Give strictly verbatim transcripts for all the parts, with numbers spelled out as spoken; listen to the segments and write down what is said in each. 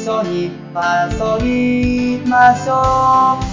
緒に遊びましょう。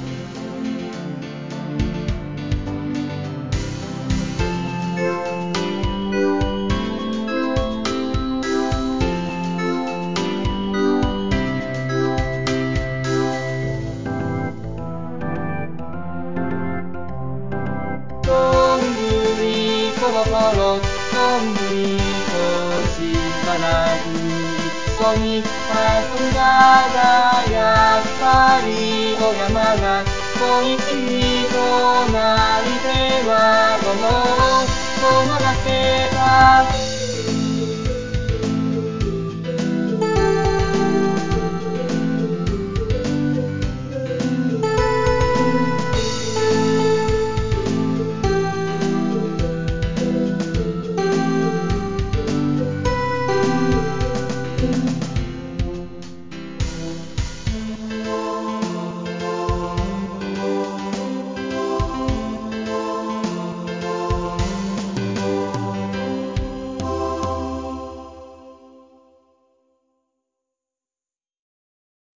どんぐりころころ、どんぐりこしばらく一緒に遊んだら、やっぱりお山が恋しいと泣いてはどもを友達が